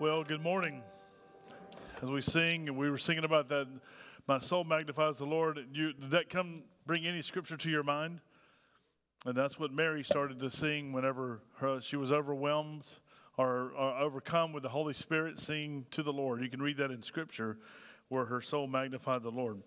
Well, good morning. As we sing, we were singing about that, my soul magnifies the Lord. Did that bring any scripture to your mind? And that's what Mary started to sing whenever she was overwhelmed or overcome with the Holy Spirit, singing to the Lord. You can read that in scripture where her soul magnified the Lord.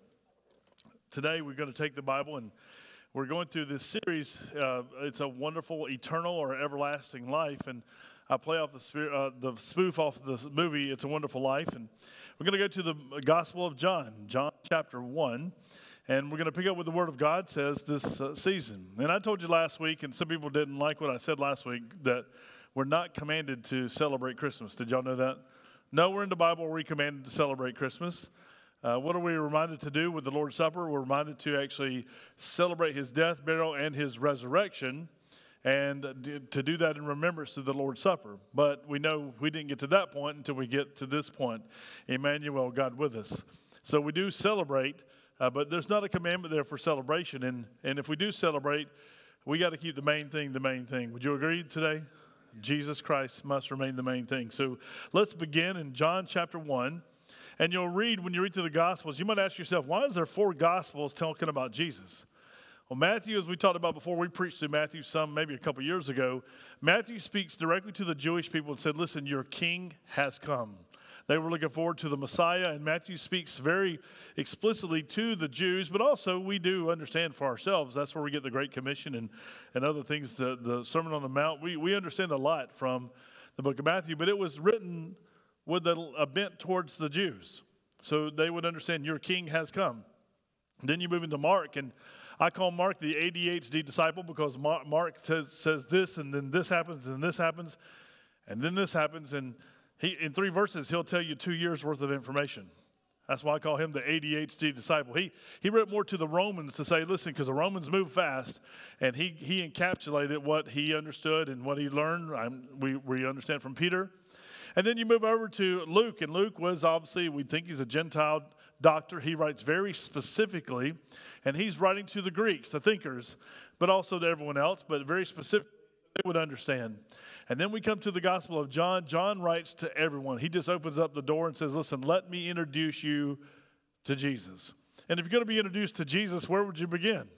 Today we're going to take the Bible and we're going through this series. It's a wonderful, eternal, or everlasting life. And I play off the spoof off the movie, It's a Wonderful Life. And we're going to go to the Gospel of John, John chapter 1. And we're going to pick up what the Word of God says this season. And I told you last week, and some people didn't like what I said last week, that we're not commanded to celebrate Christmas. Did y'all know that? Nowhere in the Bible are we commanded to celebrate Christmas. What are we reminded to do with the Lord's Supper? We're reminded to actually celebrate his death, burial, and his resurrection, and to do that in remembrance of the Lord's Supper. But we know we didn't get to that point until we get to this point. Emmanuel, God with us. So we do celebrate, but there's not a commandment there for celebration. And if we do celebrate, we got to keep the main thing the main thing. Would you agree today? Jesus Christ must remain the main thing. So let's begin in John chapter 1. And you'll read, when you read through the Gospels, you might ask yourself, why is there 4 Gospels talking about Jesus? Well, Matthew, as we talked about before, we preached through Matthew maybe a couple years ago. Matthew speaks directly to the Jewish people and said, listen, your king has come. They were looking forward to the Messiah, and Matthew speaks very explicitly to the Jews, but also we do understand for ourselves. That's where we get the Great Commission and other things, the Sermon on the Mount. We understand a lot from the book of Matthew, but it was written with a bent towards the Jews. So they would understand your king has come. Then you move into Mark, and I call Mark the ADHD disciple because Mark says this, and then this happens, and this happens, and then this happens. And in 3 verses, he'll tell you 2 years' worth of information. That's why I call him the ADHD disciple. He wrote more to the Romans to say, listen, because the Romans move fast, and he encapsulated what he understood and what he learned. We understand from Peter. And then you move over to Luke, and Luke was obviously, we think he's a Gentile doctor. He writes very specifically, and he's writing to the Greeks, the thinkers, but also to everyone else, but very specifically they would understand. And then we come to the Gospel of John. John writes to everyone. He just opens up the door and says, listen, let me introduce you to Jesus. And if you're going to be introduced to Jesus, where would you begin?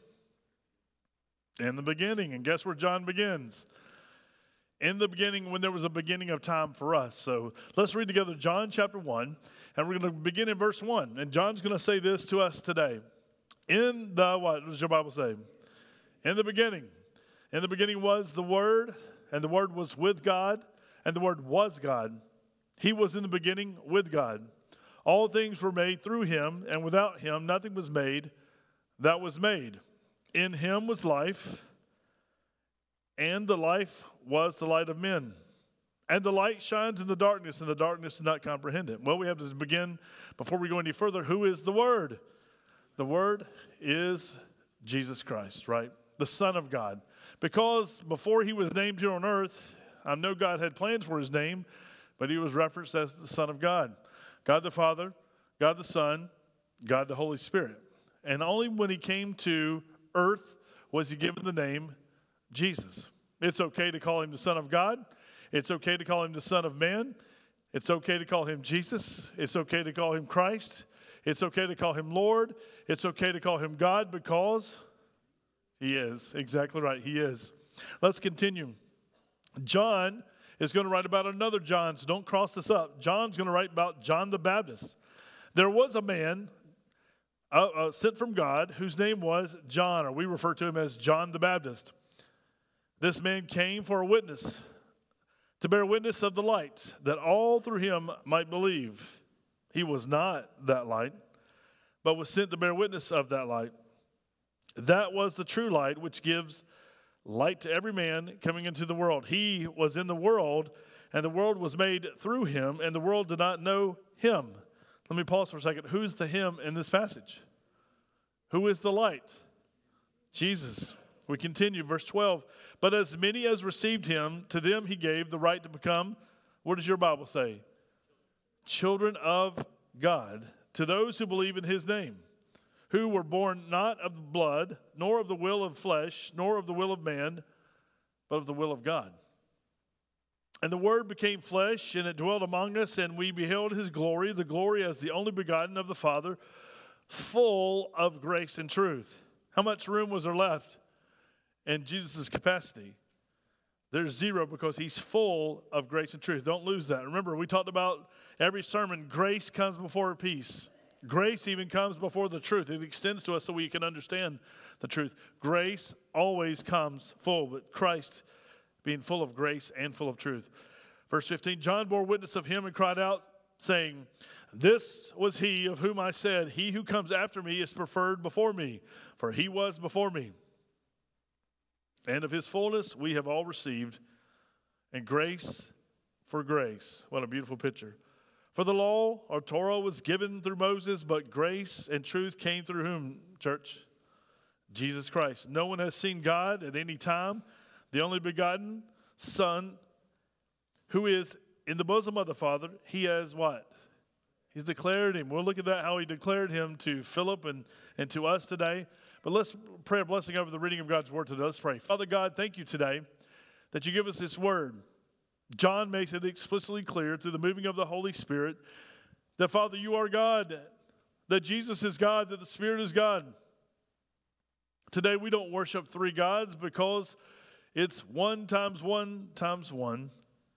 In the beginning. And guess where John begins? In the beginning, when there was a beginning of time for us. So let's read together John chapter 1, and we're going to begin in verse 1. And John's going to say this to us today. What does your Bible say? In the beginning. In the beginning was the Word, and the Word was with God, and the Word was God. He was in the beginning with God. All things were made through him, and without him nothing was made that was made. In him was life, and the life was the light of men. And the light shines in the darkness, and the darkness did not comprehend it. Well, we have to begin, before we go any further, who is the Word? The Word is Jesus Christ, right? The Son of God. Because before he was named here on earth, I know God had plans for his name, but he was referenced as the Son of God. God the Father, God the Son, God the Holy Spirit. And only when he came to earth was he given the name Jesus. It's okay to call him the Son of God. It's okay to call him the Son of Man. It's okay to call him Jesus. It's okay to call him Christ. It's okay to call him Lord. It's okay to call him God because he is. Exactly right. He is. Let's continue. John is going to write about another John, so don't cross this up. John's going to write about John the Baptist. There was a man sent from God whose name was John, or we refer to him as John the Baptist. This man came for a witness, to bear witness of the light, that all through him might believe. He was not that light, but was sent to bear witness of that light. That was the true light, which gives light to every man coming into the world. He was in the world, and the world was made through him, and the world did not know him. Let me pause for a second. Who's the him in this passage? Who is the light? Jesus. We continue, verse 12. But as many as received him, to them he gave the right to become, what does your Bible say? Children of God, to those who believe in his name, who were born not of blood, nor of the will of flesh, nor of the will of man, but of the will of God. And the Word became flesh, and it dwelt among us, and we beheld his glory, the glory as the only begotten of the Father, full of grace and truth. How much room was there left in Jesus' capacity? There's zero, because he's full of grace and truth. Don't lose that. Remember, we talked about every sermon, grace comes before peace. Grace even comes before the truth. It extends to us so we can understand the truth. Grace always comes full, but Christ being full of grace and full of truth. Verse 15, John bore witness of him and cried out, saying, this was he of whom I said, he who comes after me is preferred before me, for he was before me. And of his fullness we have all received, and grace for grace. What a beautiful picture. For the law, or Torah, was given through Moses, but grace and truth came through whom, church? Jesus Christ. No one has seen God at any time. The only begotten Son, who is in the bosom of the Father, he has what? He's declared him. We'll look at that, how he declared him to Philip and to us today. But let's pray a blessing over the reading of God's word today. Let's pray. Father God, thank you today that you give us this word. John makes it explicitly clear through the moving of the Holy Spirit that, Father, you are God, that Jesus is God, that the Spirit is God. Today we don't worship three gods because it's 1 times 1 times 1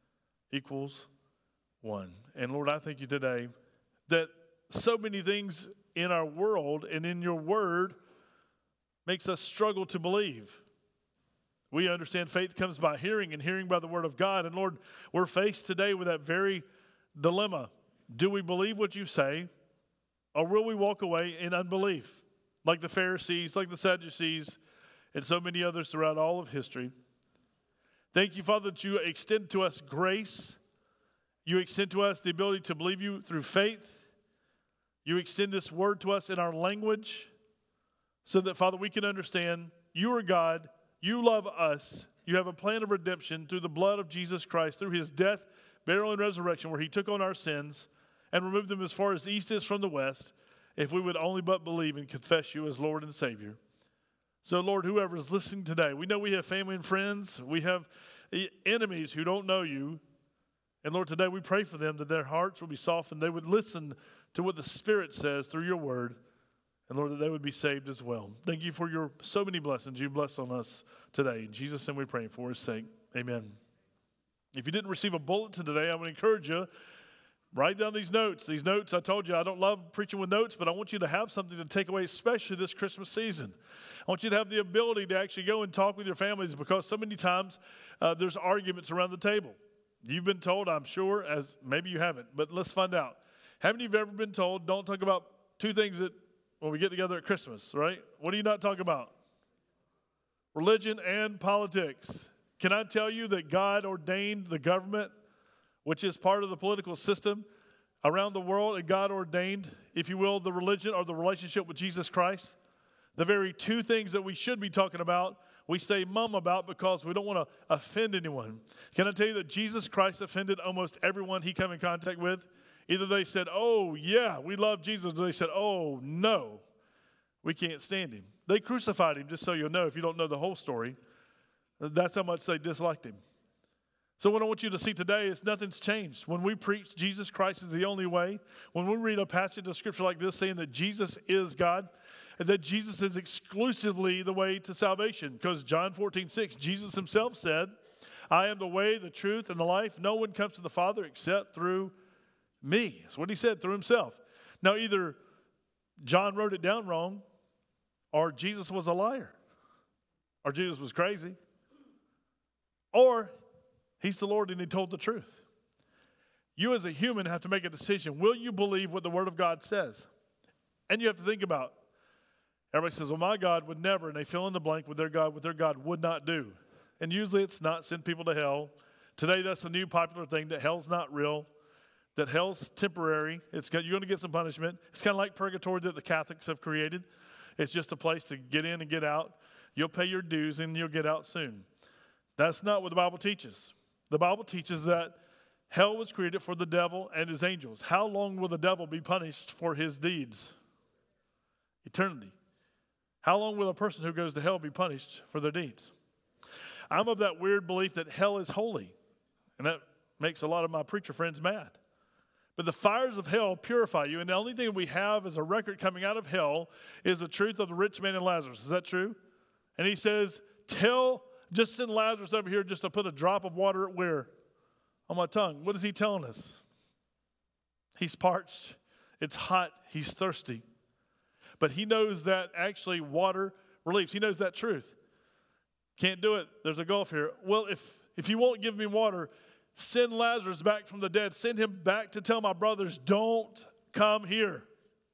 equals 1. And Lord, I thank you today that so many things in our world and in your word makes us struggle to believe. We understand faith comes by hearing, and hearing by the word of God. And Lord, we're faced today with that very dilemma. Do we believe what you say, or will we walk away in unbelief? Like the Pharisees, like the Sadducees, and so many others throughout all of history. Thank you, Father, that you extend to us grace. You extend to us the ability to believe you through faith. You extend this word to us in our language so that, Father, we can understand you are God, you love us, you have a plan of redemption through the blood of Jesus Christ, through his death, burial, and resurrection, where he took on our sins and removed them as far as the east is from the west, if we would only but believe and confess you as Lord and Savior. So, Lord, whoever is listening today, we know we have family and friends, we have enemies who don't know you. And Lord, today we pray for them that their hearts will be softened. They would listen to what the Spirit says through your word. And Lord, that they would be saved as well. Thank you for your so many blessings you blessed on us today. In Jesus' name we pray for his sake. Amen. If you didn't receive a bulletin today, I would encourage you, write down these notes. These notes, I told you, I don't love preaching with notes, but I want you to have something to take away, especially this Christmas season. I want you to have the ability to actually go and talk with your families, because so many times there's arguments around the table. You've been told, I'm sure, as maybe you haven't, but let's find out. How many of you have ever been told, don't talk about two things that when we get together at Christmas, right? What do you not talk about? Religion and politics. Can I tell you that God ordained the government, which is part of the political system around the world, and God ordained, if you will, the religion or the relationship with Jesus Christ? The very two things that we should be talking about, we stay mum about because we don't want to offend anyone. Can I tell you that Jesus Christ offended almost everyone he came in contact with? Either they said, oh, yeah, we love Jesus, or they said, oh, no, we can't stand him. They crucified him, just so you'll know, if you don't know the whole story. That's how much they disliked him. So what I want you to see today is nothing's changed. When we preach Jesus Christ is the only way, when we read a passage of Scripture like this saying that Jesus is God, and that Jesus is exclusively the way to salvation, because John 14:6, Jesus himself said, I am the way, the truth, and the life. No one comes to the Father except through me. That's what he said, through himself. Now, either John wrote it down wrong, or Jesus was a liar, or Jesus was crazy, or he's the Lord and he told the truth. You as a human have to make a decision. Will you believe what the Word of God says? And you have to think about, everybody says, well, my God would never, and they fill in the blank with what their God would not do. And usually it's not send people to hell. Today that's a new popular thing, that hell's not real, that hell's temporary. You're going to get some punishment. It's kind of like purgatory that the Catholics have created. It's just a place to get in and get out. You'll pay your dues and you'll get out soon. That's not what the Bible teaches. The Bible teaches that hell was created for the devil and his angels. How long will the devil be punished for his deeds? Eternity. How long will a person who goes to hell be punished for their deeds? I'm of that weird belief that hell is holy. And that Makes a lot of my preacher friends mad. But the fires of hell purify you, and the only thing we have as a record coming out of hell is the truth of the rich man and Lazarus. Is that true? And he says, just send Lazarus over here just to put a drop of water where? On my tongue. What is he telling us? He's parched. It's hot. He's thirsty. But he knows that actually water relieves. He knows that truth. Can't do it. There's a gulf here. Well, if you won't give me water, send Lazarus back from the dead. Send him back to tell my brothers, don't come here.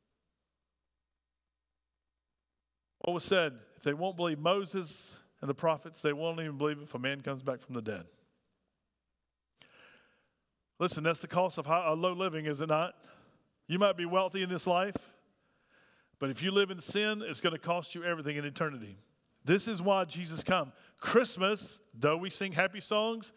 What was said? If they won't believe Moses and the prophets, they won't even believe if a man comes back from the dead. Listen, that's the cost of low living, is it not? You might be wealthy in this life, but if you live in sin, it's going to cost you everything in eternity. This is why Jesus come. Christmas, though we sing happy songs,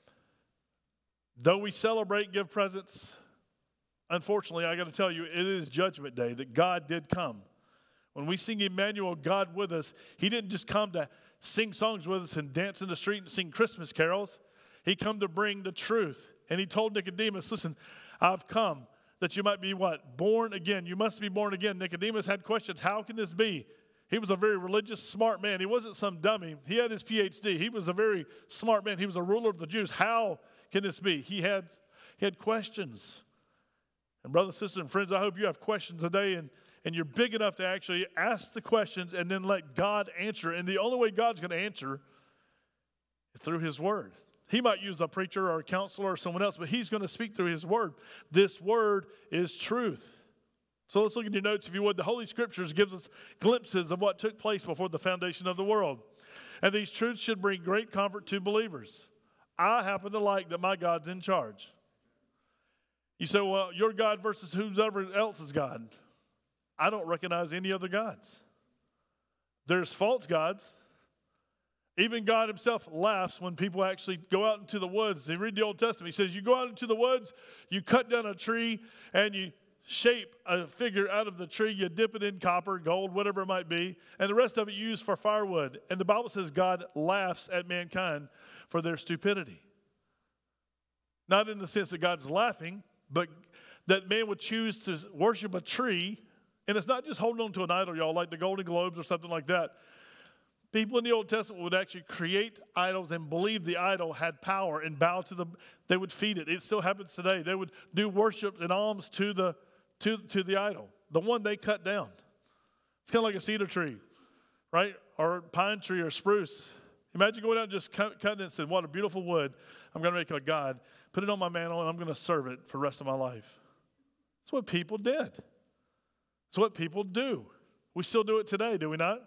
though we celebrate, give presents, unfortunately, I got to tell you, it is Judgment Day that God did come. When we sing Emmanuel, God with us, he didn't just come to sing songs with us and dance in the street and sing Christmas carols. He come to bring the truth. And he told Nicodemus, listen, I've come that you might be what? Born again. You must be born again. Nicodemus had questions. How can this be? He was a very religious, smart man. He wasn't some dummy. He had his PhD. He was a very smart man. He was a ruler of the Jews. How can this be? He had questions. And brothers, sisters, and friends, I hope you have questions today and you're big enough to actually ask the questions and then let God answer. And the only way God's going to answer is through his word. He might use a preacher or a counselor or someone else, but he's going to speak through his word. This word is truth. So let's look at your notes, if you would. The Holy Scriptures gives us glimpses of what took place before the foundation of the world. And these truths should bring great comfort to believers. I happen to like that my God's in charge. You say, well, your God versus whoever else's God. I don't recognize any other gods. There's false gods. Even God himself laughs when people actually go out into the woods. They read the Old Testament. He says, you go out into the woods, you cut down a tree, and you shape a figure out of the tree. You dip it in copper, gold, whatever it might be, and the rest of it you use for firewood. And the Bible says God laughs at mankind for their stupidity. Not in the sense that God's laughing, but that man would choose to worship a tree. And it's not just holding on to an idol, y'all, like the Golden Globes or something like that. People in the Old Testament would actually create idols and believe the idol had power and bow to them. They would feed it. It still happens today. They would do worship and alms to the idol, the one they cut down. It's kind of like a cedar tree, right? Or a pine tree or spruce. Imagine going out and just cutting it and saying, what a beautiful wood. I'm going to make a god. Put it on my mantle and I'm going to serve it for the rest of my life. That's what people did. It's what people do. We still do it today, do we not?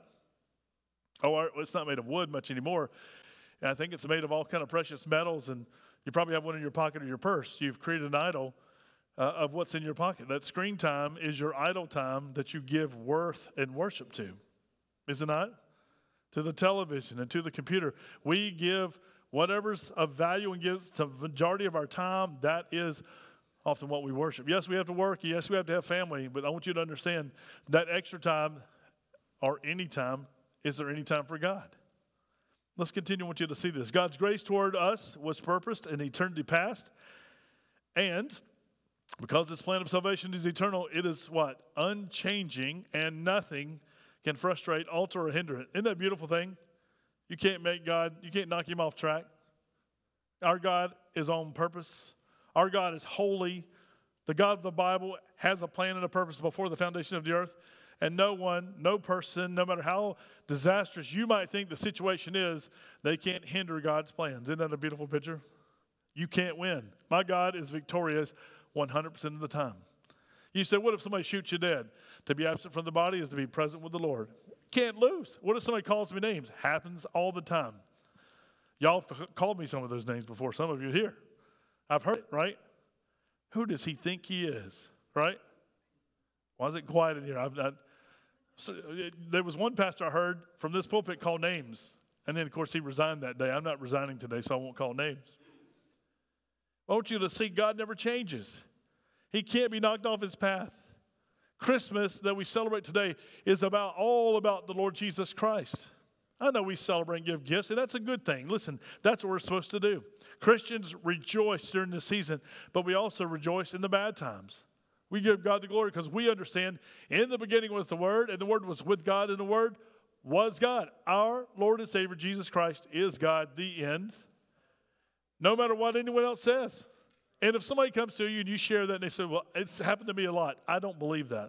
Oh, it's not made of wood much anymore. And I think it's made of all kind of precious metals, and you probably have one in your pocket or your purse. You've created an idol of what's in your pocket. That screen time is your idol time that you give worth and worship to, is it not? To the television and to the computer. We give whatever's of value and gives the majority of our time. That is often what we worship. Yes, we have to work. Yes, we have to have family. But I want you to understand that extra time or any time, is there any time for God? Let's continue. I want you to see this. God's grace toward us was purposed in eternity past. And because this plan of salvation is eternal, it is what? Unchanging, and nothing can frustrate, alter, or hinder it. Isn't that a beautiful thing? You can't make God, you can't knock him off track. Our God is on purpose. Our God is holy. The God of the Bible has a plan and a purpose before the foundation of the earth. And no one, no person, no matter how disastrous you might think the situation is, they can't hinder God's plans. Isn't that a beautiful picture? You can't win. My God is victorious 100% of the time. You say, what if somebody shoots you dead? To be absent from the body is to be present with the Lord. Can't lose. What if somebody calls me names? Happens all the time. Y'all have called me some of those names before. Some of you here. I've heard it, right? Who does he think he is, right? Why is it quiet in here? There was one pastor I heard from this pulpit call names. And then, of course, he resigned that day. I'm not resigning today, so I won't call names. I want you to see God never changes. He can't be knocked off his path. Christmas that we celebrate today is all about the Lord Jesus Christ. I know we celebrate and give gifts, and that's a good thing. Listen, that's what we're supposed to do. Christians rejoice during the season, but we also rejoice in the bad times. We give God the glory because we understand in the beginning was the Word, and the Word was with God, and the Word was God. Our Lord and Savior, Jesus Christ, is God, the end. No matter what anyone else says. And if somebody comes to you and you share that and they say, well, it's happened to me a lot. I don't believe that.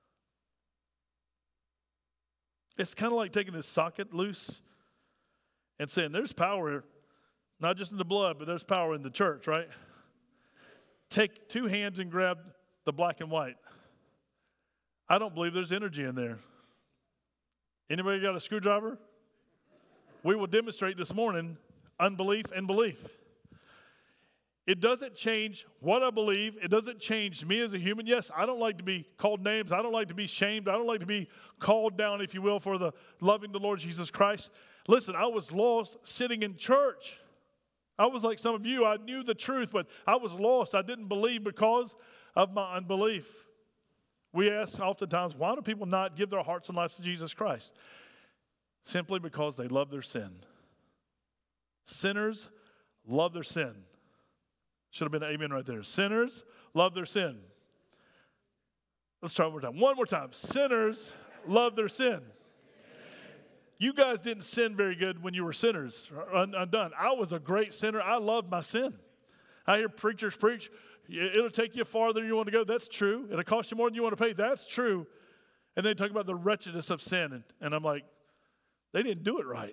It's kind of like taking this socket loose and saying there's power, not just in the blood, but there's power in the church, right? Take two hands and grab the black and white. I don't believe there's energy in there. Anybody got a screwdriver? We will demonstrate this morning unbelief and belief. It doesn't change what I believe. It doesn't change me as a human. Yes, I don't like to be called names. I don't like to be shamed. I don't like to be called down, if you will, for the loving the Lord Jesus Christ. Listen, I was lost sitting in church. I was like some of you. I knew the truth, but I was lost. I didn't believe because of my unbelief. We ask oftentimes, why do people not give their hearts and lives to Jesus Christ? Simply because they love their sin. Sinners love their sin. Should have been an amen right there. Sinners love their sin. Let's try one more time. One more time. Sinners love their sin. You guys didn't sin very good when you were sinners, undone. I was a great sinner. I loved my sin. I hear preachers preach, it'll take you farther than you want to go. That's true. It'll cost you more than you want to pay. That's true. And they talk about the wretchedness of sin. And I'm like, they didn't do it right.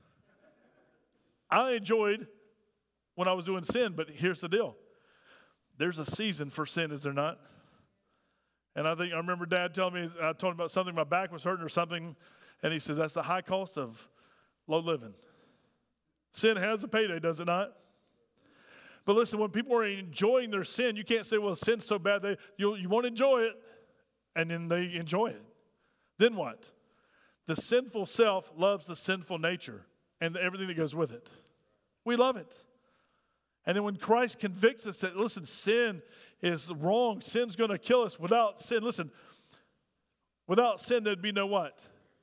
I enjoyed when I was doing sin, but here's the deal. There's a season for sin, is there not? And I remember Dad telling me, I told him about something, my back was hurting or something, and he says, that's the high cost of low living. Sin has a payday, does it not? But listen, when people are enjoying their sin, you can't say, well, sin's so bad, you won't enjoy it, and then they enjoy it. Then what? The sinful self loves the sinful nature and everything that goes with it. We love it. And then when Christ convicts us that, listen, sin is wrong, sin's going to kill us. Without sin, listen, without sin there'd be no what?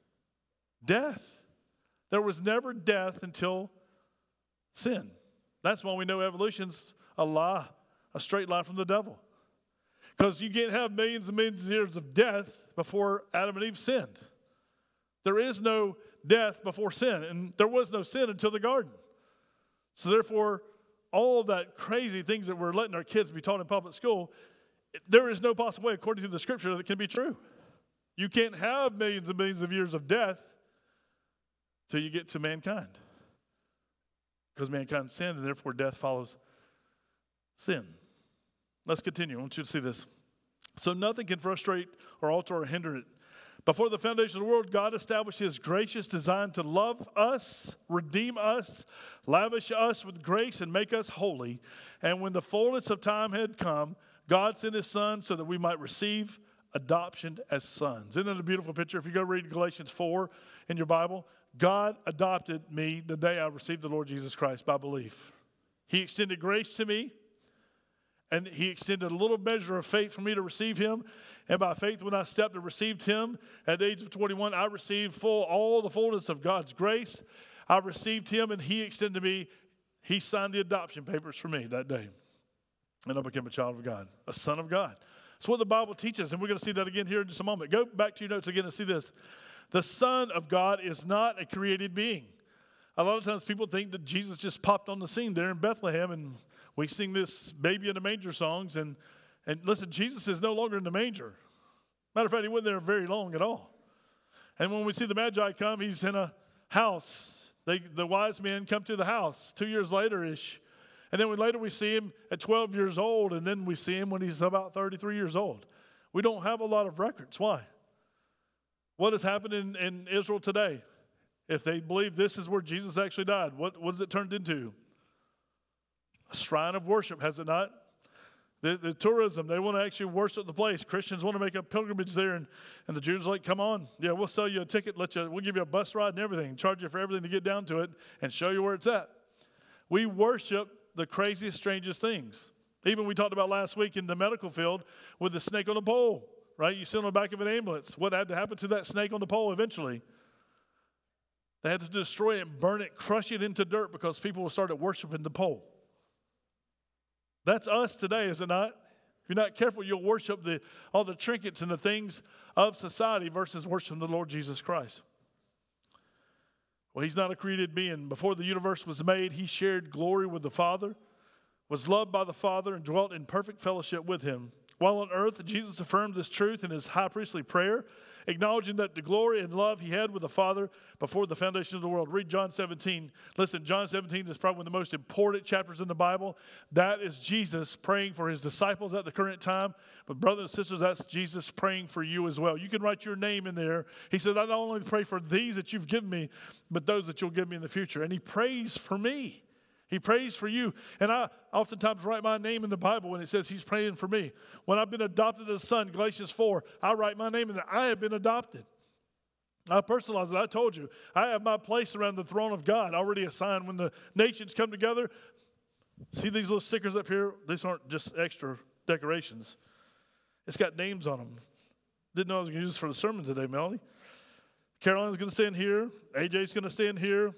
Death. There was never death until sin. That's why we know evolution's a lie, a straight line from the devil. Because you can't have millions and millions of years of death before Adam and Eve sinned. There is no death before sin, and there was no sin until the garden. So therefore, all of that crazy things that we're letting our kids be taught in public school, there is no possible way, according to the scripture, that it can be true. You can't have millions and millions of years of death till you get to mankind. Because mankind sinned, and therefore death follows sin. Let's continue. I want you to see this. So nothing can frustrate or alter or hinder it. Before the foundation of the world, God established his gracious design to love us, redeem us, lavish us with grace, and make us holy. And when the fullness of time had come, God sent his son so that we might receive adoption as sons. Isn't that a beautiful picture? If you go read Galatians 4 in your Bible, God adopted me the day I received the Lord Jesus Christ by belief. He extended grace to me, and he extended a little measure of faith for me to receive him. And by faith, when I stepped and received him at the age of 21, I received all the fullness of God's grace. I received him, and he extended to me. He signed the adoption papers for me that day. And I became a child of God, a son of God. That's what the Bible teaches, and we're going to see that again here in just a moment. Go back to your notes again and see this. The Son of God is not a created being. A lot of times people think that Jesus just popped on the scene there in Bethlehem, and we sing this baby in the manger songs, and listen, Jesus is no longer in the manger. Matter of fact, he wasn't there very long at all. And when we see the Magi come, he's in a house. The wise men come to the house 2 years later-ish. And then later we see him at 12 years old, and then we see him when he's about 33 years old. We don't have a lot of records. Why? What has happened in Israel today? If they believe this is where Jesus actually died, what has it turned into? A shrine of worship, has it not? The tourism, they want to actually worship the place. Christians want to make a pilgrimage there, and the Jews are like, come on, yeah, we'll sell you a ticket, we'll give you a bus ride and everything, charge you for everything to get down to it, and show you where it's at. We worship the craziest, strangest things. Even we talked about last week in the medical field with the snake on the pole, right? You sit on the back of an ambulance. What had to happen to that snake on the pole eventually? They had to destroy it and burn it, crush it into dirt because people started worshiping the pole. That's us today, is it not? If you're not careful, you'll worship all the trinkets and the things of society versus worshiping the Lord Jesus Christ. Well, he's not a created being. Before the universe was made, he shared glory with the Father, was loved by the Father, and dwelt in perfect fellowship with him. While on earth, Jesus affirmed this truth in his high priestly prayer, acknowledging that the glory and love he had with the Father before the foundation of the world. Read John 17. Listen, John 17 is probably one of the most important chapters in the Bible. That is Jesus praying for his disciples at the current time. But brothers and sisters, that's Jesus praying for you as well. You can write your name in there. He said, I not only pray for these that you've given me, but those that you'll give me in the future. And he prays for me. He prays for you. And I oftentimes write my name in the Bible when it says he's praying for me. When I've been adopted as a son, Galatians 4, I write my name in there. I have been adopted. I personalize it. I told you, I have my place around the throne of God already assigned. When the nations come together, see these little stickers up here? These aren't just extra decorations. It's got names on them. Didn't know I was going to use this for the sermon today, Melanie. Caroline's going to stand here. AJ's going to stand here.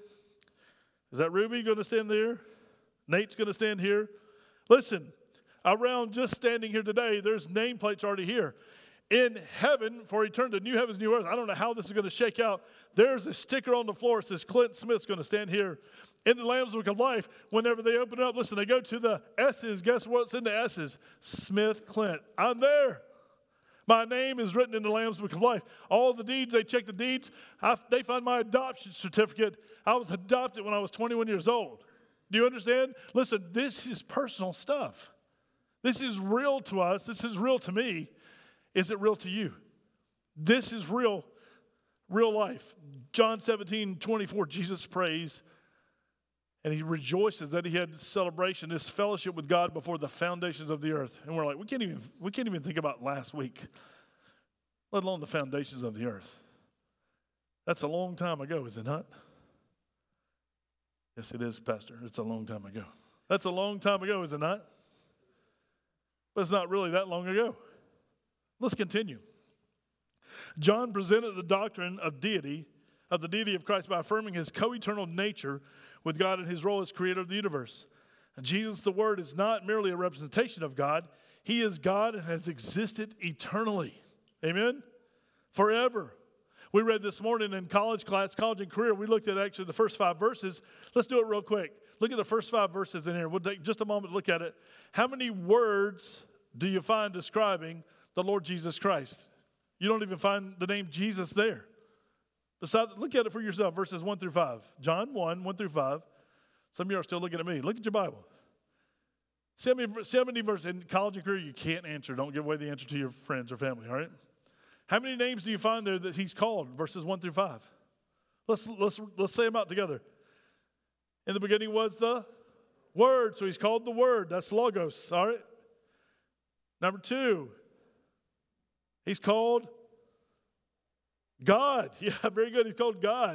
Is that Ruby going to stand there? Nate's going to stand here. Listen, around just standing here today, there's nameplates already here. In heaven, for eternity, new heavens, new earth. I don't know how this is going to shake out. There's a sticker on the floor. It says Clint Smith's going to stand here. In the Lamb's Book of Life, whenever they open it up, listen, they go to the S's. Guess what's in the S's? Smith Clint. I'm there. My name is written in the Lamb's Book of Life. All the deeds, they check the deeds. They find my adoption certificate. I was adopted when I was 21 years old. Do you understand? Listen, this is personal stuff. This is real to us. This is real to me. Is it real to you? This is real life. John 17:24, Jesus prays, and he rejoices that he had celebration, this fellowship with God before the foundations of the earth. And we're like, we can't even think about last week, let alone the foundations of the earth. That's a long time ago, is it not? Yes, it is, Pastor. It's a long time ago. That's a long time ago, is it not? But it's not really that long ago. Let's continue. John presented the doctrine of the deity of Christ by affirming his co-eternal nature with God and his role as creator of the universe. And Jesus, the Word, is not merely a representation of God. He is God and has existed eternally. Amen? Forever. We read this morning in college class, college and career, we looked at actually the first 5 verses. Let's do it real quick. Look at the first 5 verses in here. We'll take just a moment to look at it. How many words do you find describing the Lord Jesus Christ? You don't even find the name Jesus there. Besides, look at it for yourself, verses 1 through 5. John 1, 1 through 5. Some of you are still looking at me. Look at your Bible. 70 verses. In college and career, you can't answer. Don't give away the answer to your friends or family, all right? How many names do you find there that he's called, verses 1 through 5? Let's say them out together. In the beginning was the Word, so he's called the Word. That's Logos, all right? Number 2, he's called God. Yeah, very good. He's called God.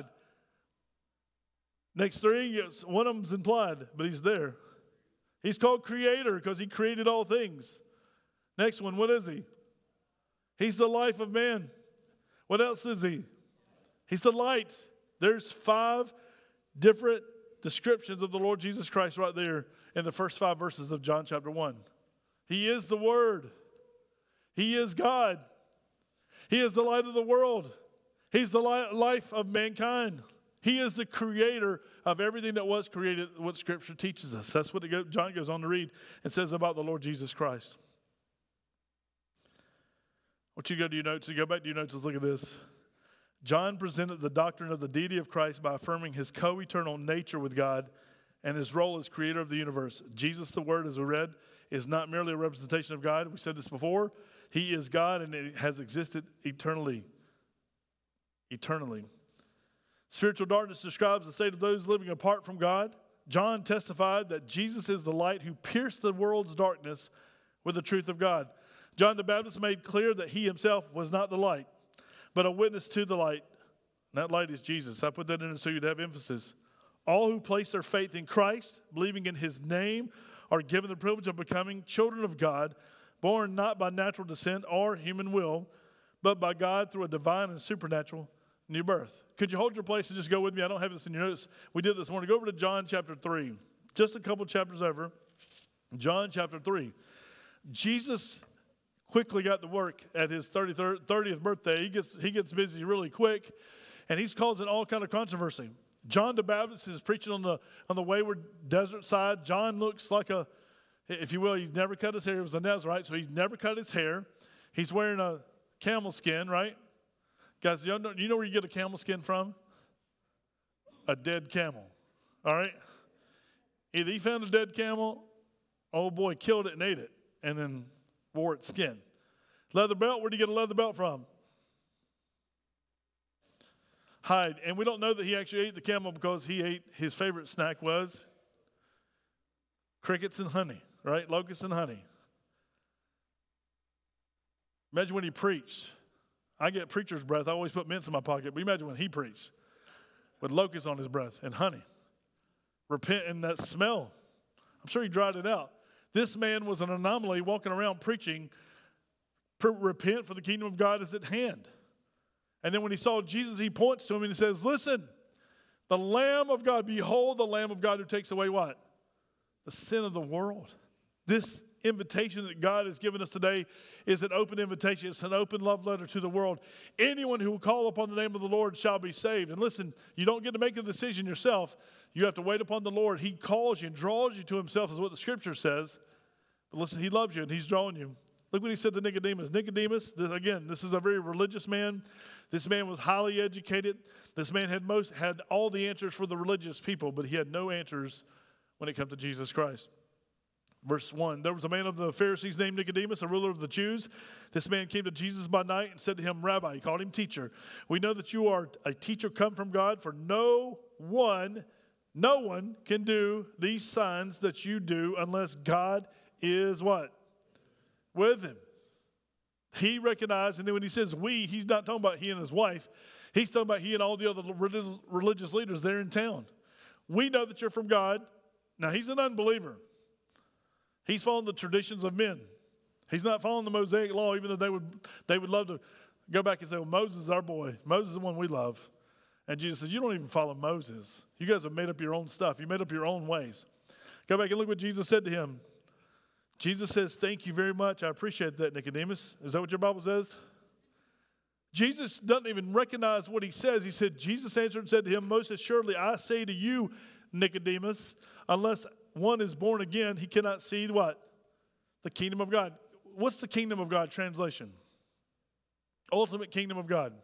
Next 3, yes, one of them's implied, but he's there. He's called Creator because he created all things. Next one, what is he? He's the life of man. What else is he? He's the light. There's 5 different descriptions of the Lord Jesus Christ right there in the first 5 verses of John chapter 1. He is the Word. He is God. He is the light of the world. He's the life of mankind. He is the creator of everything that was created, what Scripture teaches us. That's what John goes on to read and says about the Lord Jesus Christ. I want you to go to your notes. Go back to your notes. Let's look at this. John presented the doctrine of the deity of Christ by affirming his co-eternal nature with God and his role as creator of the universe. Jesus, the Word, as we read, is not merely a representation of God. We said this before. He is God and it has existed eternally. Eternally. Spiritual darkness describes the state of those living apart from God. John testified that Jesus is the light who pierced the world's darkness with the truth of God. John the Baptist made clear that he himself was not the light, but a witness to the light. And that light is Jesus. I put that in so you'd have emphasis. All who place their faith in Christ, believing in his name, are given the privilege of becoming children of God, born not by natural descent or human will, but by God through a divine and supernatural new birth. Could you hold your place and just go with me? I don't have this in your notes. We did this morning. Go over to John chapter 3. Just a couple chapters over. John chapter 3. Jesus quickly got to work at his 30th birthday. He gets busy really quick, and he's causing all kind of controversy. John the Baptist is preaching on the wayward desert side. John looks like if you will, he's never cut his hair. He was a Nazarite, so he's never cut his hair. He's wearing a camel skin, right? Guys, you know where you get a camel skin from? A dead camel, all right? Either he found a dead camel, old boy killed it and ate it, and then wore its skin. Leather belt, where do you get a leather belt from? Hide. And we don't know that he actually ate the camel because his favorite snack was crickets and honey, right? Locusts and honey. Imagine when he preached. I get preacher's breath. I always put mints in my pocket. But imagine when he preached with locusts on his breath and honey. Repent, and that smell. I'm sure he dried it out. This man was an anomaly walking around preaching, repent for the kingdom of God is at hand. And then when he saw Jesus, he points to him and he says, listen, the Lamb of God, behold the Lamb of God who takes away what? The sin of the world. This invitation that God has given us today is an open invitation. It's an open love letter to the world. Anyone who will call upon the name of the Lord shall be saved. And listen, you don't get to make a decision yourself. You have to wait upon the Lord. He calls you and draws you to himself is what the scripture says. But listen, he loves you and he's drawing you. Look what he said to Nicodemus. Nicodemus, this is a very religious man. This man was highly educated. This man had all the answers for the religious people, but he had no answers when it comes to Jesus Christ. Verse 1, there was a man of the Pharisees named Nicodemus, a ruler of the Jews. This man came to Jesus by night and said to him, Rabbi, he called him teacher. We know that you are a teacher come from God, for no one can do these signs that you do unless God is what? With him. He recognized, and then when he says we, he's not talking about he and his wife. He's talking about he and all the other religious leaders there in town. We know that you're from God. Now, he's an unbeliever. He's following the traditions of men. He's not following the Mosaic law, even though they would love to go back and say, well, Moses is our boy. Moses is the one we love. And Jesus says, you don't even follow Moses. You guys have made up your own stuff. You made up your own ways. Go back and look what Jesus said to him. Jesus says, thank you very much. I appreciate that, Nicodemus. Is that what your Bible says? Jesus doesn't even recognize what he says. He said, Jesus answered and said to him, most assuredly, I say to you, Nicodemus, unless one is born again, he cannot see what? The kingdom of God. What's the kingdom of God translation? Ultimate kingdom of God.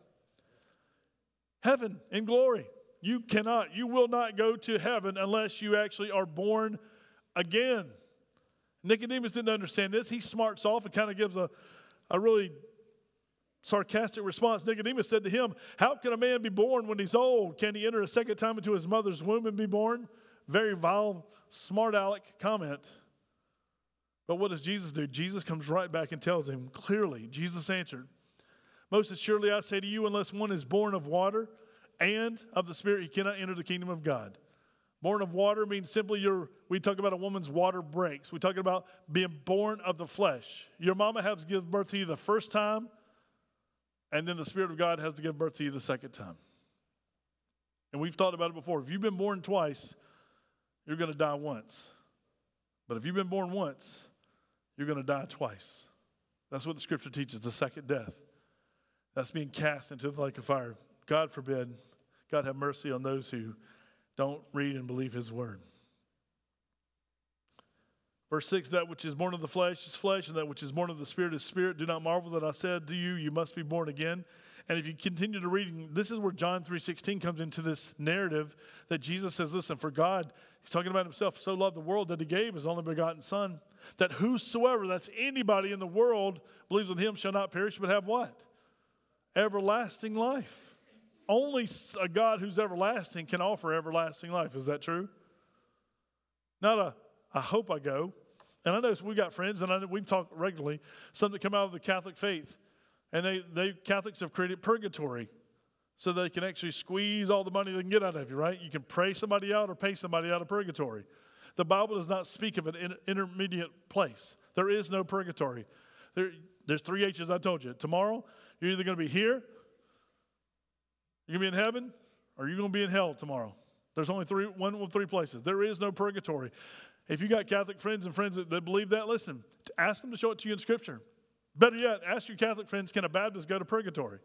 Heaven in glory. You will not go to heaven unless you actually are born again. Nicodemus didn't understand this. He smarts off and kind of gives a really sarcastic response. Nicodemus said to him, how can a man be born when he's old? Can he enter a second time into his mother's womb and be born? Very vile, smart aleck comment. But what does Jesus do? Jesus comes right back and tells him clearly. Jesus answered, most assuredly I say to you, unless one is born of water and of the Spirit, he cannot enter the kingdom of God. Born of water means simply we talk about a woman's water breaks. We talk about being born of the flesh. Your mama has to give birth to you the first time, and then the Spirit of God has to give birth to you the second time. And we've talked about it before. If you've been born twice, you're going to die once. But if you've been born once, you're going to die twice. That's what the scripture teaches, the second death. That's being cast into the lake of fire. God forbid. God have mercy on those who don't read and believe his word. Verse 6, that which is born of the flesh is flesh, and that which is born of the Spirit is spirit. Do not marvel that I said to you, you must be born again. And if you continue to read, this is where John 3:16 comes into this narrative that Jesus says, listen, for God, he's talking about himself, so loved the world that he gave his only begotten Son, that whosoever, that's anybody in the world, believes in him shall not perish, but have what? Everlasting life. Only a God who's everlasting can offer everlasting life. Is that true? Not I hope I go. And I know we got friends, and I know we've talked regularly, some that come out of the Catholic faith. And Catholics have created purgatory so they can actually squeeze all the money they can get out of you, right? You can pray somebody out or pay somebody out of purgatory. The Bible does not speak of an intermediate place. There is no purgatory. There's 3 H's I told you. Tomorrow, you're either going to be here You going to be in heaven or are you going to be in hell tomorrow? There's only one of three places. There is no purgatory. If you got Catholic friends and friends that believe that, listen, ask them to show it to you in Scripture. Better yet, ask your Catholic friends, can a Baptist go to purgatory?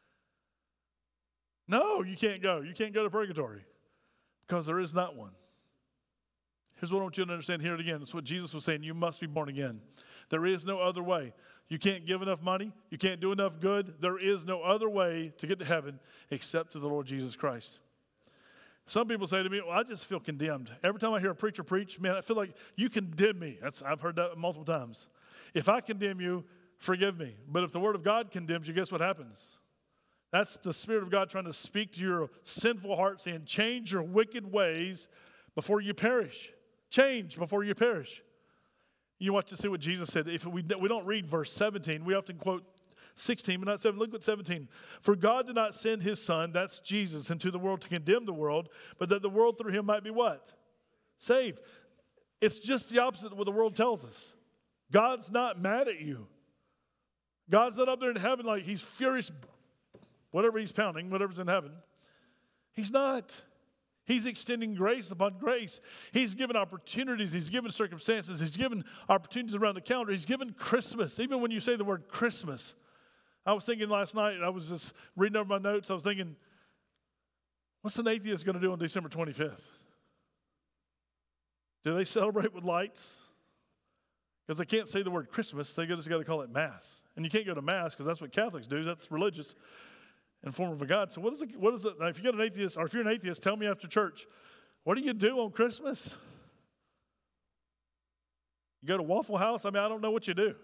No, you can't go. You can't go to purgatory because there is not one. Here's what I want you to understand. Hear it again. That's what Jesus was saying. You must be born again. There is no other way. You can't give enough money. You can't do enough good. There is no other way to get to heaven except to the Lord Jesus Christ. Some people say to me, well, I just feel condemned. Every time I hear a preacher preach, man, I feel like you condemn me. I've heard that multiple times. If I condemn you, forgive me. But if the Word of God condemns you, guess what happens? That's the Spirit of God trying to speak to your sinful heart, saying, change your wicked ways before you perish. Change before you perish. You watch to see what Jesus said. If we don't read verse 17, we often quote 16, but not 7. Look at 17. For God did not send his Son, that's Jesus, into the world to condemn the world, but that the world through him might be what? Saved. It's just the opposite of what the world tells us. God's not mad at you. God's not up there in heaven like he's furious, whatever he's pounding, whatever's in heaven. He's not. He's extending grace upon grace. He's given opportunities. He's given circumstances. He's given opportunities around the calendar. He's given Christmas. Even when you say the word Christmas, I was thinking last night, I was just reading over my notes, I was thinking, what's an atheist going to do on December 25th? Do they celebrate with lights? Because they can't say the word Christmas, they just got to call it Mass. And you can't go to Mass because that's what Catholics do. That's religious in form of a God. So what is it? Now, if you get an atheist, or if you're an atheist, tell me after church, what do you do on Christmas? You go to Waffle House? I mean, I don't know what you do.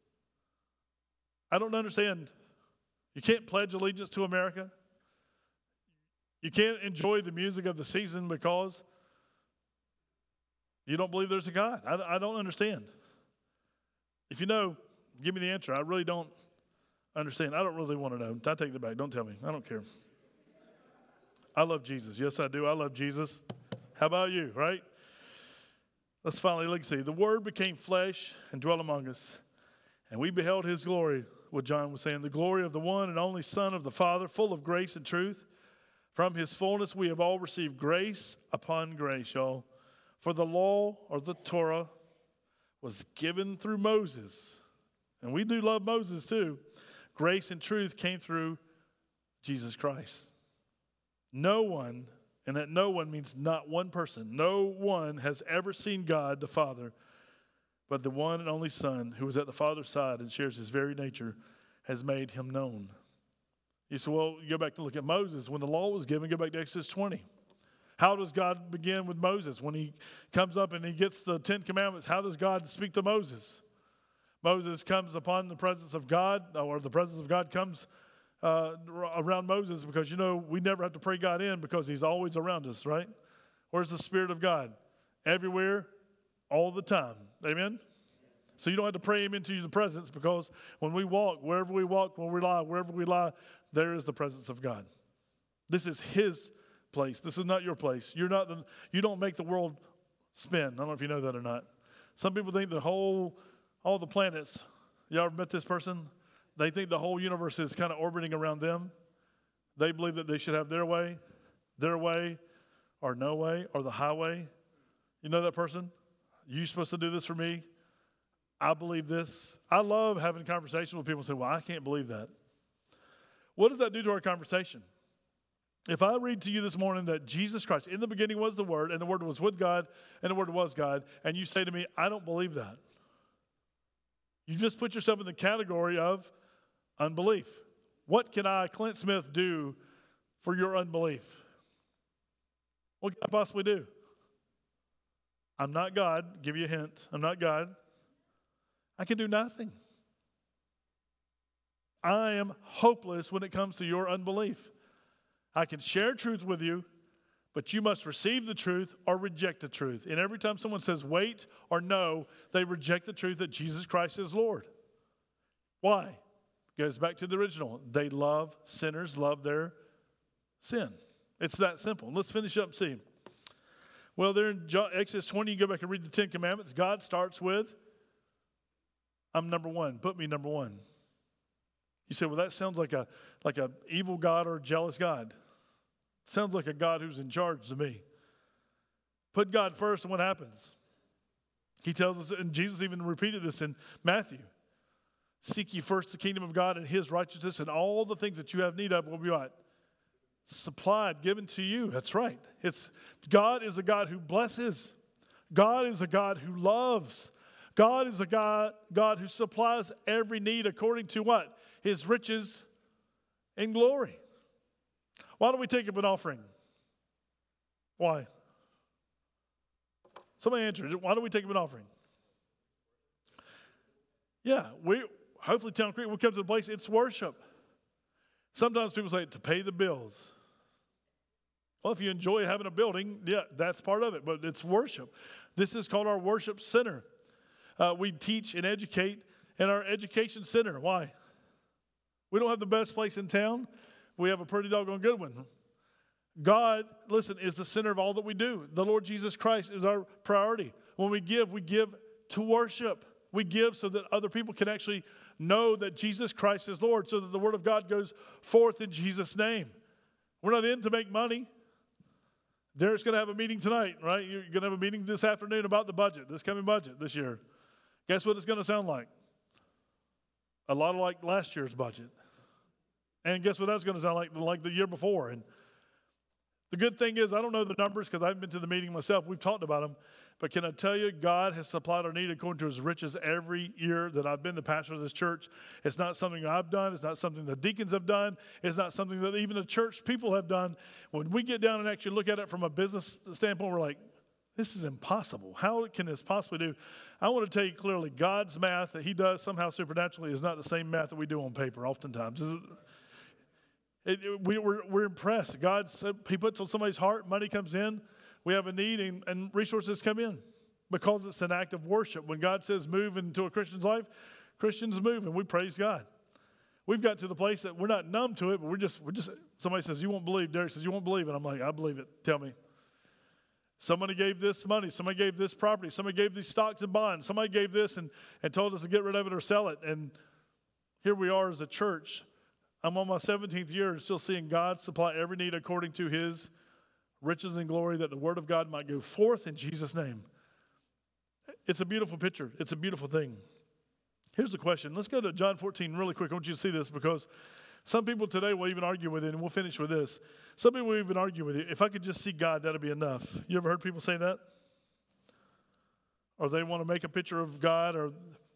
I don't understand. You can't pledge allegiance to America. You can't enjoy the music of the season because you don't believe there's a God. I don't understand. If you know, give me the answer. I really don't understand. I don't really want to know. I take it back. Don't tell me. I don't care. I love Jesus. Yes, I do. I love Jesus. How about you, right? Let's finally see. The Word became flesh and dwelt among us, and we beheld his glory, what John was saying, the glory of the one and only Son of the Father, full of grace and truth. From his fullness we have all received grace upon grace, y'all. For the law, or the Torah, was given through Moses. And we do love Moses too. Grace and truth came through Jesus Christ. No one, and that no one means not one person, no one has ever seen God the Father, but the one and only Son, who was at the Father's side and shares his very nature, has made him known. You say, well, you go back to look at Moses. When the law was given, go back to Exodus 20. How does God begin with Moses? When he comes up and he gets the 10 Commandments, how does God speak to Moses? Moses comes upon the presence of God, or the presence of God comes around Moses because, you know, we never have to pray God in because he's always around us, right? Where's the Spirit of God? Everywhere, all the time. Amen? So you don't have to pray him into the presence because when we walk, wherever we walk, when we lie, wherever we lie, there is the presence of God. This is his place. This is not your place. You don't make the world spin. I don't know if you know that or not. Some people think all the planets, y'all ever met this person? They think the whole universe is kind of orbiting around them. They believe that they should have their way, or no way, or the highway. You know that person? You supposed to do this for me? I believe this. I love having conversations with people and say, well, I can't believe that. What does that do to our conversation? If I read to you this morning that Jesus Christ, in the beginning was the Word, and the Word was with God, and the Word was God, and you say to me, I don't believe that. You just put yourself in the category of unbelief. What can I, Clint Smith, do for your unbelief? What can I possibly do? I'm not God. Give you a hint. I'm not God. I can do nothing. I am hopeless when it comes to your unbelief. I can share truth with you, but you must receive the truth or reject the truth. And every time someone says wait or no, they reject the truth that Jesus Christ is Lord. Why? It goes back to the original. Sinners love their sin. It's that simple. Let's finish up and see. Well, there in Exodus 20, you go back and read the 10 Commandments. God starts with, I'm number one. Put me number one. You say, well, that sounds like a evil God or a jealous God. Sounds like a God who's in charge to me. Put God first, and what happens? He tells us, and Jesus even repeated this in Matthew. Seek ye first the kingdom of God and his righteousness, and all the things that you have need of will be what? Supplied, given to you. That's right. God is a God who blesses. God is a God who loves. God is a God who supplies every need according to what? His riches and glory. Why don't we take up an offering? Why? Somebody answer it. Why don't we take up an offering? Yeah, hopefully Town Creek will come to the place, it's worship. Sometimes people say to pay the bills. Well, if you enjoy having a building, yeah, that's part of it, but it's worship. This is called our worship center. We teach and educate in our education center. Why? We don't have the best place in town. We have a pretty doggone good one. God, listen, is the center of all that we do. The Lord Jesus Christ is our priority. When we give to worship. We give so that other people can actually know that Jesus Christ is Lord, so that the word of God goes forth in Jesus' name. We're not in to make money. Derek's going to have a meeting tonight, right? You're going to have a meeting this afternoon about the budget, this coming budget this year. Guess what it's going to sound like? A lot like last year's budget. And guess what that's going to sound like the year before. And the good thing is, I don't know the numbers because I haven't been to the meeting myself. We've talked about them. But can I tell you, God has supplied our need according to his riches every year that I've been the pastor of this church. It's not something I've done. It's not something the deacons have done. It's not something that even the church people have done. When we get down and actually look at it from a business standpoint, we're like, this is impossible. How can this possibly do? I want to tell you clearly, God's math that he does somehow supernaturally is not the same math that we do on paper oftentimes. We're impressed. He puts on somebody's heart, money comes in, we have a need, and resources come in because it's an act of worship. When God says move into a Christian's life, Christians move, and we praise God. We've got to the place that we're not numb to it, but we're just. Somebody says, you won't believe. Derek says, you won't believe it. I'm like, I believe it. Tell me. Somebody gave this money. Somebody gave this property. Somebody gave these stocks and bonds. Somebody gave this and told us to get rid of it or sell it. And here we are as a church. I'm on my 17th year and still seeing God supply every need according to his riches and glory, that the word of God might go forth in Jesus' name. It's a beautiful picture. It's a beautiful thing. Here's the question. Let's go to John 14 really quick. I want you to see this because some people today will even argue with it, and we'll finish with this. Some people will even argue with it. If I could just see God, that'd be enough. You ever heard people say that? Or they want to make a picture of God. Or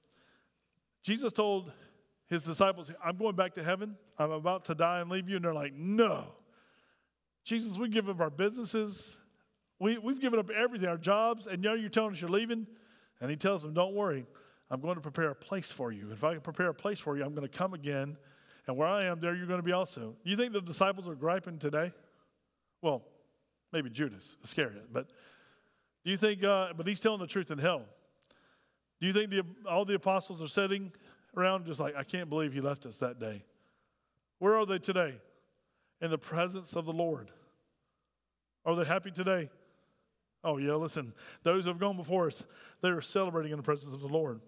Jesus told his disciples, I'm going back to heaven. I'm about to die and leave you. And they're like, no. Jesus, we give up our businesses. We've given up everything, our jobs, and now you're telling us you're leaving? And he tells them, don't worry. I'm going to prepare a place for you. If I can prepare a place for you, I'm going to come again. And where I am, there you're going to be also. You think the disciples are griping today? Well, maybe Judas Iscariot. But do you think, but he's telling the truth in hell. Do you think all the apostles are sitting around just like, I can't believe he left us that day? Where are they today? In the presence of the Lord. Are they happy today? Oh, yeah, listen. Those who have gone before us, they are celebrating in the presence of the Lord.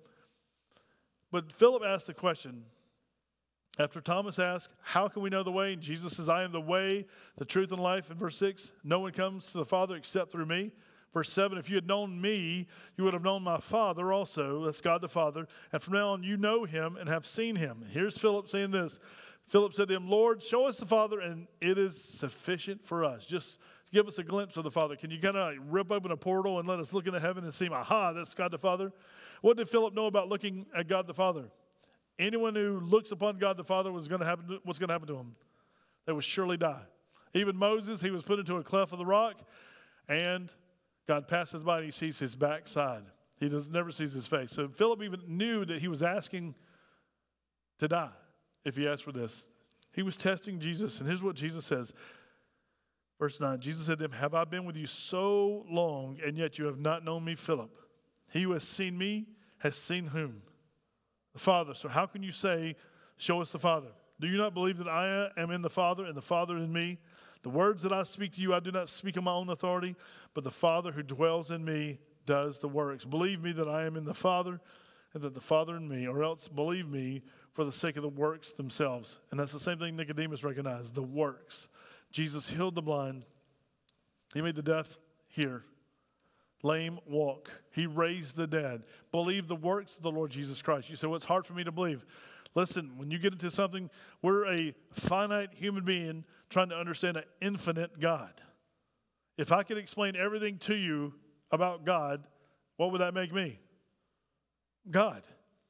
But Philip asked the question, after Thomas asked, how can we know the way? And Jesus says, I am the way, the truth, and life. In verse 6, no one comes to the Father except through me. Verse 7, if you had known me, you would have known my Father also. That's God the Father. And from now on, you know him and have seen him. Here's Philip saying this. Philip said to him, Lord, show us the Father, and it is sufficient for us. Just give us a glimpse of the Father. Can you kind of like rip open a portal and let us look into heaven and see, aha, that's God the Father? What did Philip know about looking at God the Father? Anyone who looks upon God the Father, what's going to happen to him? They would surely die. Even Moses, he was put into a cleft of the rock, and God passes by and he sees his backside. He never sees his face. So Philip even knew that he was asking to die if he asked for this. He was testing Jesus, and here's what Jesus says. Verse 9, Jesus said to him, have I been with you so long, and yet you have not known me, Philip? He who has seen me has seen whom? The Father. So how can you say, show us the Father? Do you not believe that I am in the Father and the Father in me? The words that I speak to you, I do not speak on my own authority, but the Father who dwells in me does the works. Believe me that I am in the Father and that the Father in me, or else believe me for the sake of the works themselves. And that's the same thing Nicodemus recognized, the works. Jesus healed the blind. He made the deaf hear. Lame walk. He raised the dead. Believe the works of the Lord Jesus Christ. You say, well, it's hard for me to believe. Listen, when you get into something, we're a finite human being trying to understand an infinite God. If I could explain everything to you about God, what would that make me? God.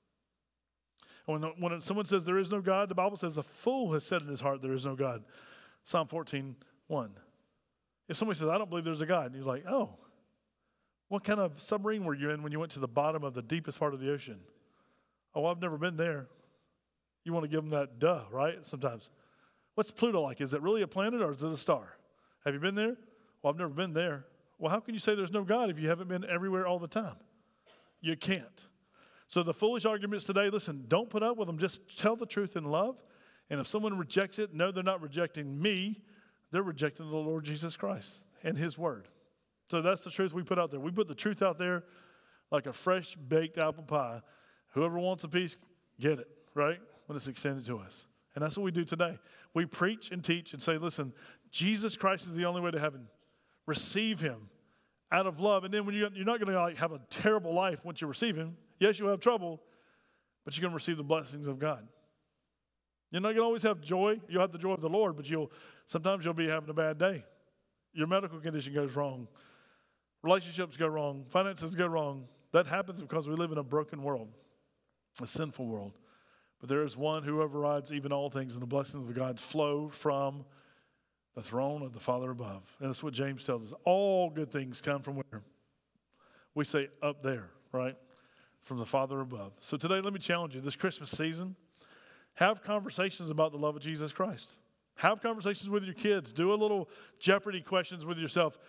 When someone says there is no God, the Bible says a fool has said in his heart there is no God. Psalm 14:1. If somebody says, I don't believe there's a God, and you're like, oh, what kind of submarine were you in when you went to the bottom of the deepest part of the ocean? Oh, I've never been there. You want to give them that duh, right? Sometimes. What's Pluto like? Is it really a planet or is it a star? Have you been there? Well, I've never been there. Well, how can you say there's no God if you haven't been everywhere all the time? You can't. So the foolish arguments today, listen, don't put up with them. Just tell the truth in love. And if someone rejects it, no, they're not rejecting me. They're rejecting the Lord Jesus Christ and his word. So that's the truth we put out there. We put the truth out there like a fresh baked apple pie. Whoever wants a piece, get it, right? When it's extended to us. And that's what we do today. We preach and teach and say, listen, Jesus Christ is the only way to heaven. Receive him out of love. And then when you're not going to have a terrible life once you receive him. Yes, you'll have trouble, but you're going to receive the blessings of God. You're not going to always have joy. You'll have the joy of the Lord, but sometimes you'll be having a bad day. Your medical condition goes wrong. Relationships go wrong. Finances go wrong. That happens because we live in a broken world, a sinful world. But there is one who overrides even all things, and the blessings of God flow from the throne of the Father above. And that's what James tells us. All good things come from where? We say up there, right? From the Father above. So today, let me challenge you. This Christmas season, have conversations about the love of Jesus Christ. Have conversations with your kids. Do a little Jeopardy questions with yourself.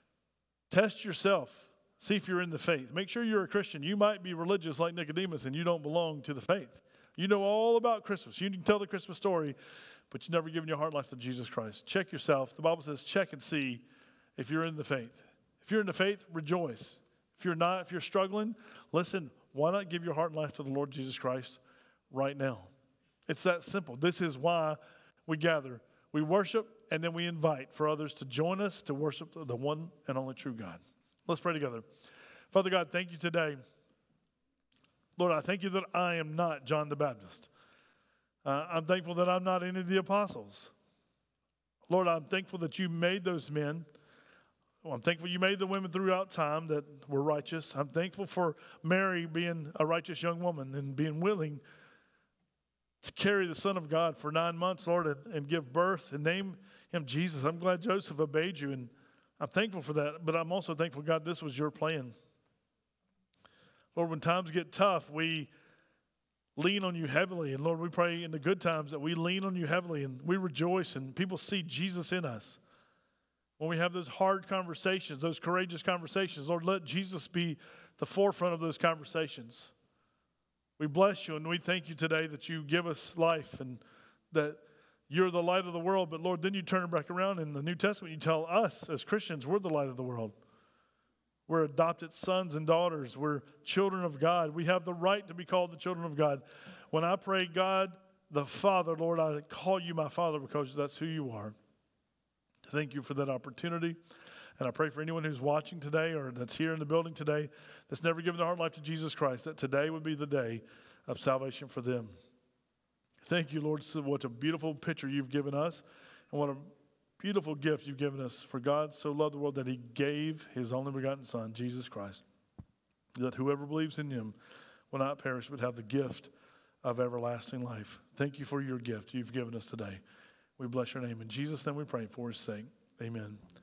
Test yourself. See if you're in the faith. Make sure you're a Christian. You might be religious like Nicodemus and you don't belong to the faith. You know all about Christmas. You can tell the Christmas story, but you've never given your heart and life to Jesus Christ. Check yourself. The Bible says check and see if you're in the faith. If you're in the faith, rejoice. If you're not, if you're struggling, listen, why not give your heart and life to the Lord Jesus Christ right now? It's that simple. This is why we gather. We worship, and then we invite for others to join us to worship the one and only true God. Let's pray together. Father God, thank you today. Lord, I thank you that I am not John the Baptist. I'm thankful that I'm not any of the apostles. Lord, I'm thankful that you made those men. Well, I'm thankful you made the women throughout time that were righteous. I'm thankful for Mary being a righteous young woman and being willing to carry the Son of God for 9 months, Lord, and give birth and name him Jesus. I'm glad Joseph obeyed you, and I'm thankful for that. But I'm also thankful, God, this was your plan. Lord, when times get tough, we lean on you heavily. And Lord, we pray in the good times that we lean on you heavily and we rejoice and people see Jesus in us. When we have those hard conversations, those courageous conversations, Lord, let Jesus be the forefront of those conversations. We bless you and we thank you today that you give us life and that you're the light of the world. But Lord, then you turn it back around in the New Testament, you tell us as Christians, we're the light of the world. We're adopted sons and daughters. We're children of God. We have the right to be called the children of God. When I pray God the Father, Lord, I call you my Father because that's who you are. Thank you for that opportunity. And I pray for anyone who's watching today or that's here in the building today that's never given their heart and life to Jesus Christ, that today would be the day of salvation for them. Thank you, Lord, so what a beautiful picture you've given us and what a beautiful gift you've given us. For God so loved the world that he gave his only begotten Son, Jesus Christ, that whoever believes in him will not perish but have the gift of everlasting life. Thank you for your gift you've given us today. We bless your name. In Jesus' name we pray for his sake. Amen.